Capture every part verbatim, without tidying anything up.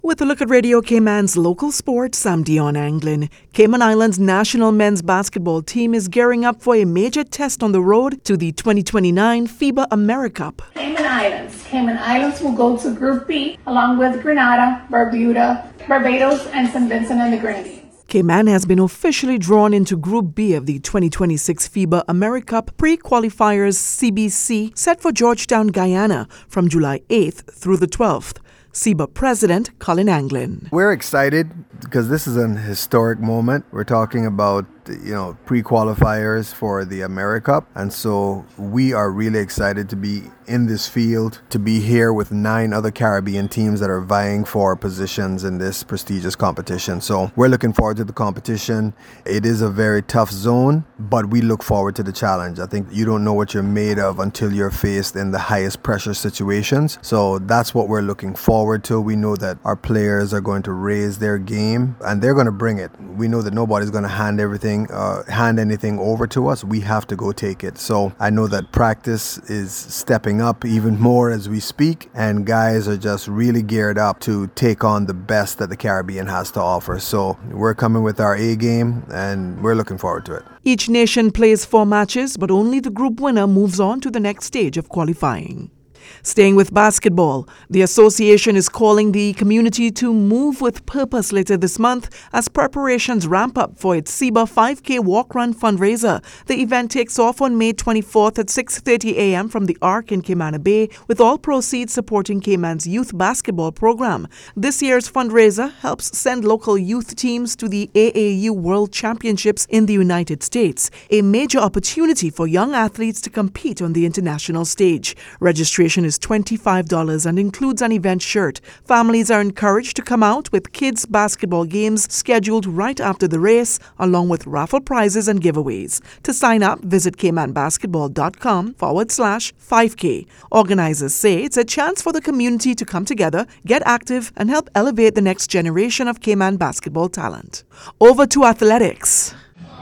With a look at Radio Cayman's local sports, I'm Dion Anglin. Cayman Islands national men's basketball team is gearing up for a major test on the road to the twenty twenty-nine FIBA AmeriCup. Cayman Islands. Cayman Islands will go to Group B along with Grenada, Bermuda, Barbados, and Saint Vincent and the Grenadines. Cayman has been officially drawn into Group B of the twenty twenty-six FIBA AmeriCup pre-qualifiers C B C set for Georgetown, Guyana from July eighth through the twelfth. C B A President Colin Anglin. We're excited because this is an historic moment. We're talking about, you know, pre-qualifiers for the AmeriCup. And so we are really excited to be in this field, to be here with nine other Caribbean teams that are vying for positions in this prestigious competition. So we're looking forward to the competition. It is a very tough zone, but we look forward to the challenge. I think you don't know what you're made of until you're faced in the highest pressure situations. So that's what we're looking forward to. We know that our players are going to raise their game and they're going to bring it. We know that nobody's going to hand everything Uh, hand anything over to us. We have to go take it. So I know that practice is stepping up even more as we speak, and guys are just really geared up to take on the best that the Caribbean has to offer. So we're coming with our A game and we're looking forward to it. Each nation plays four matches, but only the group winner moves on to the next stage of qualifying. Staying with basketball, the association is calling the community to move with purpose later this month as preparations ramp up for its C B A five K Walk Run fundraiser. The event takes off on May twenty-fourth at six thirty a.m. from the Ark in Cayman Bay, with all proceeds supporting Cayman's youth basketball program. This year's fundraiser helps send local youth teams to the A A U World Championships in the United States, a major opportunity for young athletes to compete on the international stage. Registration is twenty-five dollars and includes an event shirt. Families are encouraged to come out with kids' basketball games scheduled right after the race, along with raffle prizes and giveaways. To sign up, visit caymanbasketball.com forward slash 5K. Organizers say it's a chance for the community to come together, get active, and help elevate the next generation of Cayman basketball talent. Over to athletics.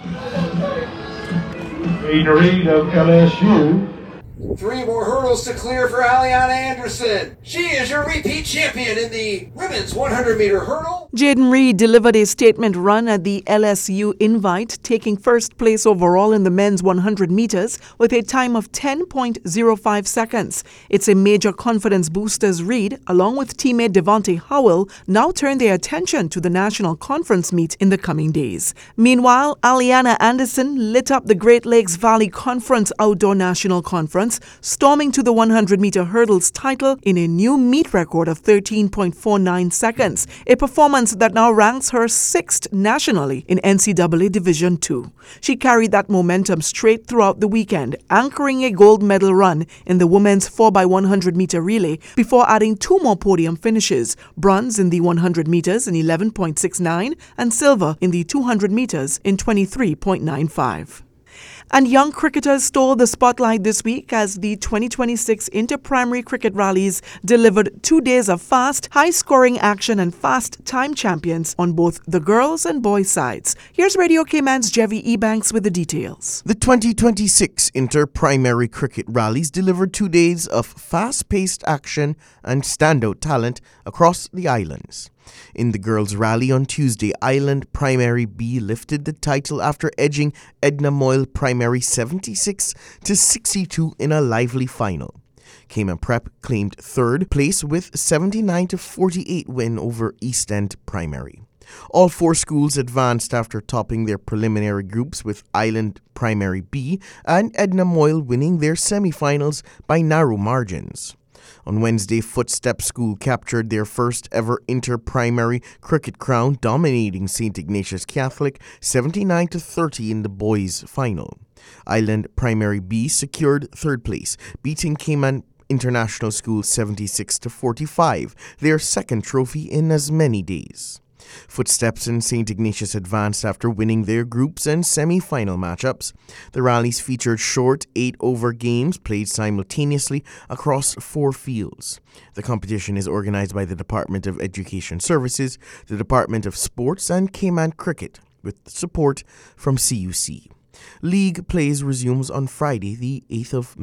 Aiden Reed of L S U. Three more hurdles to clear for Aliana Anderson. She is your repeat champion in the women's one hundred meter hurdle. Jaden Reed delivered a statement run at the L S U Invite, taking first place overall in the men's one hundred meters with a time of ten point oh five seconds. It's a major confidence booster as Reed, along with teammate Devontae Howell, now turn their attention to the national conference meet in the coming days. Meanwhile, Aliana Anderson lit up the Great Lakes Valley Conference Outdoor National Conference, storming to the one hundred meter hurdles title in a new meet record of thirteen point four nine seconds, a performance that now ranks her sixth nationally in N C double A Division two. She carried that momentum straight throughout the weekend, anchoring a gold medal run in the women's four by one hundred meter relay before adding two more podium finishes, bronze in the one hundred meters in eleven point six nine and silver in the two hundred meters in twenty-three point nine five. And young cricketers stole the spotlight this week as the twenty twenty-six Inter-Primary Cricket Rallies delivered two days of fast, high-scoring action and fast time champions on both the girls' and boys' sides. Here's Radio Cayman's Jevi Ebanks with the details. The twenty twenty-six Inter-Primary Cricket Rallies delivered two days of fast-paced action and standout talent across the islands. In the girls' rally on Tuesday, Island Primary B lifted the title after edging Edna Moyle Primary seventy-six to sixty-two in a lively final. Cayman Prep claimed third place with seventy-nine to forty-eight win over East End Primary. All four schools advanced after topping their preliminary groups, with Island Primary B and Edna Moyle winning their semifinals by narrow margins. On Wednesday, Footstep School captured their first ever inter-primary cricket crown, dominating Saint Ignatius Catholic seventy-nine to thirty in the boys' final. Island Primary B secured third place, beating Cayman International School seventy-six to forty-five, their second trophy in as many days. Footsteps and Saint Ignatius advanced after winning their groups and semi-final matchups. The rallies featured short eight-over games played simultaneously across four fields. The competition is organized by the Department of Education Services, the Department of Sports, and Cayman Cricket, with support from C U C. League plays resumes on Friday, the eighth of May.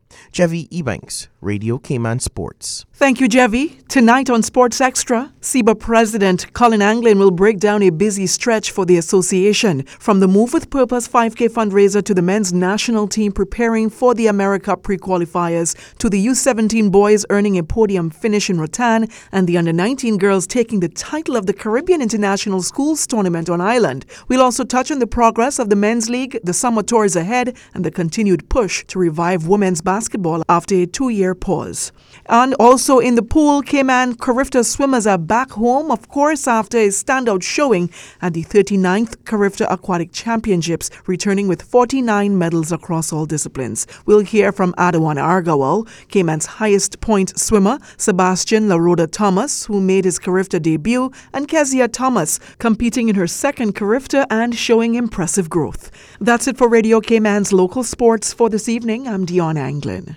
Jevi Ebanks, Radio Cayman Sports. Thank you, Jevi. Tonight on Sports Extra, S E B A President Colin Anglin will break down a busy stretch for the association, from the Move with Purpose five K fundraiser to the men's national team preparing for the America pre-qualifiers, to the U seventeen boys earning a podium finish in Rattan, and the under nineteen girls taking the title of the Caribbean International Schools Tournament on Island. We'll also touch on the progress of the men's league, the summer tours ahead, and the continued push to revive women's basketball after a two-year pause. And also in the pool, Cayman Carifta swimmers are back home, of course, after a standout showing at the thirty-ninth Carifta Aquatic Championships, returning with forty-nine medals across all disciplines. We'll hear from Adawan Argawal, Cayman's highest point swimmer, Sebastian LaRoda Thomas, who made his Carifta debut, and Kezia Thomas, competing in her second Carifta and showing impressive growth. That's it for Radio Cayman's local sports for this evening. I'm Dion Anglin.